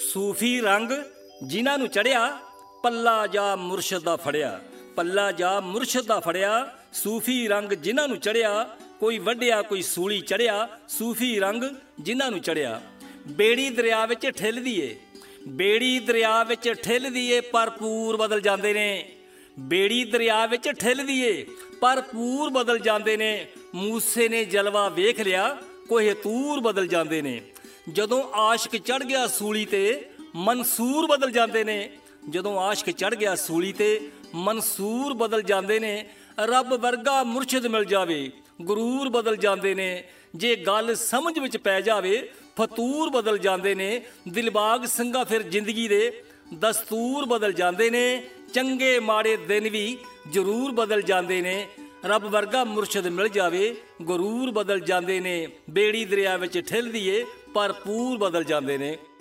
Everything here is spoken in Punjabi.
ਸੂਫੀ ਰੰਗ ਜਿਨ੍ਹਾਂ ਨੂੰ ਚੜਿਆ, ਪੱਲਾ ਜਾ ਮੁਰਸ਼ਦ ਦਾ ਫੜਿਆ। ਪੱਲਾ ਜਾ ਮੁਰਸ਼ਦ ਦਾ ਫੜਿਆ, ਸੂਫੀ ਰੰਗ ਜਿਨ੍ਹਾਂ ਨੂੰ ਚੜਿਆ। ਕੋਈ ਵੱਢਿਆ ਕੋਈ ਸੂਲੀ ਚੜਿਆ, ਸੂਫੀ ਰੰਗ ਜਿਨ੍ਹਾਂ ਨੂੰ ਚੜਿਆ। ਬੇੜੀ ਦਰਿਆ ਵਿੱਚ ਠਿੱਲਦੀ ਏ, ਬੇੜੀ ਦਰਿਆ ਵਿੱਚ ਠਿੱਲਦੀ ਏ, ਪਰ ਪੂਰ ਬਦਲ ਜਾਂਦੇ ਨੇ। ਬੇੜੀ ਦਰਿਆ ਵਿੱਚ ਠਿੱਲਦੀ ਏ, ਪਰ ਪੂਰ ਬਦਲ ਜਾਂਦੇ ਨੇ। ਮੂਸੇ ਨੇ ਜਲਵਾ ਵੇਖ ਲਿਆ, ਕੋਹੇ ਤੂਰ ਬਦਲ ਜਾਂਦੇ ਨੇ। ਜਦੋਂ ਆਸ਼ਕ ਚੜ ਗਿਆ ਸੂਲੀ ਤੇ, ਮਨਸੂਰ ਬਦਲ ਜਾਂਦੇ ਨੇ। ਜਦੋਂ ਆਸ਼ਕ ਚੜ ਗਿਆ ਸੂਲੀ ਤੇ, ਮਨਸੂਰ ਬਦਲ ਜਾਂਦੇ ਨੇ। ਰੱਬ ਵਰਗਾ ਮੁਰਸ਼ਿਦ ਮਿਲ ਜਾਵੇ, ਗੁਰੂਰ ਬਦਲ ਜਾਂਦੇ ਨੇ। ਜੇ ਗੱਲ ਸਮਝ ਵਿੱਚ ਪੈ ਜਾਵੇ, ਫਤੂਰ ਬਦਲ ਜਾਂਦੇ ਨੇ। ਦਿਲਬਾਗ ਸਿੰਘਾਂ ਫਿਰ ਜ਼ਿੰਦਗੀ ਦੇ ਦਸਤੂਰ ਬਦਲ ਜਾਂਦੇ ਨੇ। ਚੰਗੇ ਮਾੜੇ ਦਿਨ ਵੀ ਜ਼ਰੂਰ ਬਦਲ ਜਾਂਦੇ ਨੇ। ਰੱਬ ਵਰਗਾ ਮੁਰਸ਼ਿਦ ਮਿਲ ਜਾਵੇ, ਗੁਰੂਰ ਬਦਲ ਜਾਂਦੇ ਨੇ। ਬੇੜੀ ਦਰਿਆ ਵਿੱਚ ਠਿੱਲਦੀ ਏ, ਪਰ ਪੂਰ ਬਦਲ ਜਾਂਦੇ ਨੇ।